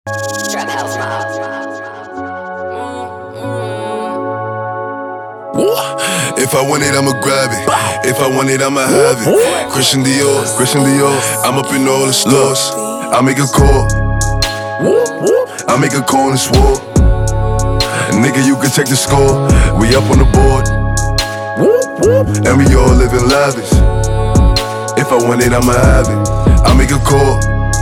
Trap House Mob. If I want it, I'ma grab it. If I want it, I'ma have it. Christian Dior, I'm up in all the stores. I make a call. I make a call and swore. Nigga, you can check the score. We up on the board. And we all living lavish. If I want it, I'ma have it. I make a call.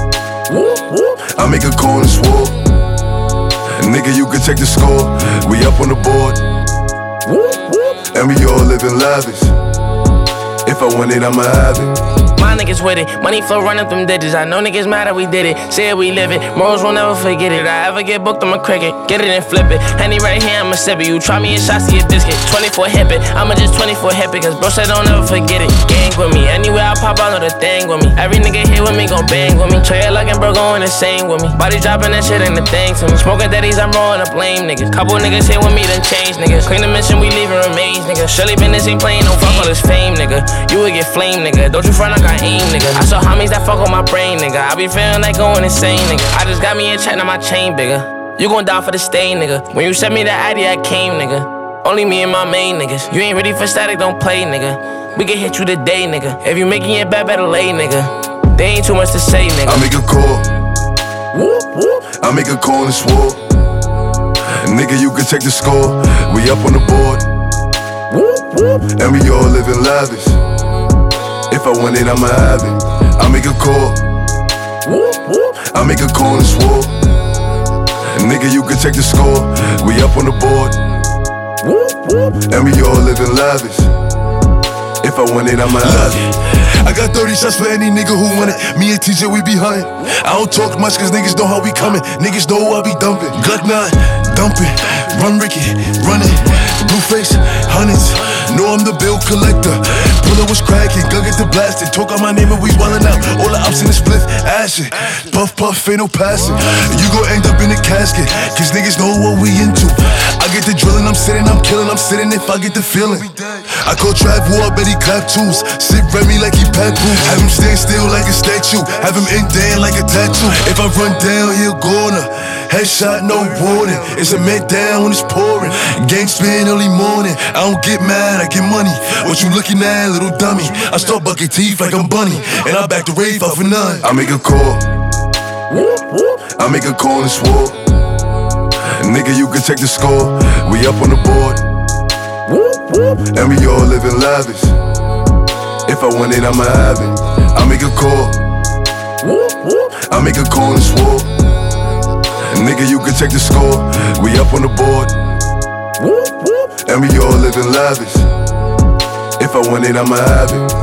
I make a call and swore. Nigga, you can check the score. We up on the board. And we all living lavish. If I want it, I'ma have it. My niggas with it, money flow running them digits. I know niggas mad that we did it, say we live it. Morals won't never forget it. I ever get booked, I'ma cricket, get it and flip it. Henny right here, I'ma sip it. You try me in shots to get biscuit. 24 hip it, I'ma just 24 hip it. Cause bro said don't ever forget it. Gang with me, anywhere I pop, I know the thing with me. Every nigga here with me gon' bang with me. Trey looking bro going insane with me. Body dropping that shit ain't the thing to me. Smoking daddies, I'm rolling up lame niggas. Couple niggas here with me done change niggas. Clean the mission, we leaving remains nigga. Shirley Business ain't playing no fuck all this fame nigga. You would get flame nigga. Don't you front like I aim nigga. I saw homies that fuck on my brain, nigga. I be feeling like going insane, nigga. I just got me a check, now my chain bigger. You gon' die for the stain, nigga. When you sent me the ID, I came, nigga. Only me and my main niggas. You ain't ready for static, don't play, nigga. We can hit you today, nigga. If you making it bad, better lay, nigga. They ain't too much to say, nigga. I make a call. I make a call and swore. Nigga, you can check the score. We up on the board. And we all living lavish. If I want it, I'ma have it. I make a call. I make a call and swore. Nigga, you can check the score. We up on the board. And we all living lavish. If I want it, I'ma have it. I got 30 shots for any nigga who want it. Me and TJ, we behind. I don't talk much cause niggas know how we coming. Niggas know I be dumping. Glock 9, dumping. Run Ricky, running. Blueface, hundreds. Know I'm the bill collector. Bullet was cracking, gun get the blasting. Talk out my name and we wildin' out. All the ops in the split, ashin'. Puff, puff, ain't no passing. You gon' end up in a casket, cause niggas know what we into. I get the drillin', I'm sitting, I'm killing, I'm sitting if I get the feeling. I call Trav War, bet he clap tunes. Sit Remy like he Papoose. Have him stand still like a statue. Have him indent like a tattoo. If I run down, he'll go on her. Headshot, no warning. It's a man down when it's pouring. Gang spin early morning. I don't get mad, I get money. What you looking at, little dummy? I start bucking teeth like I'm Bunny. And I back the rave out for none. I make a call. I make a call and swore. Nigga, you can check the score. We up on the board. And we all living lavish. If I want it, I'ma have it. I make a call. I make a call and swore. Nigga, you can check the score. We up on the board. And we all living lavish. If I want it, I'ma have it.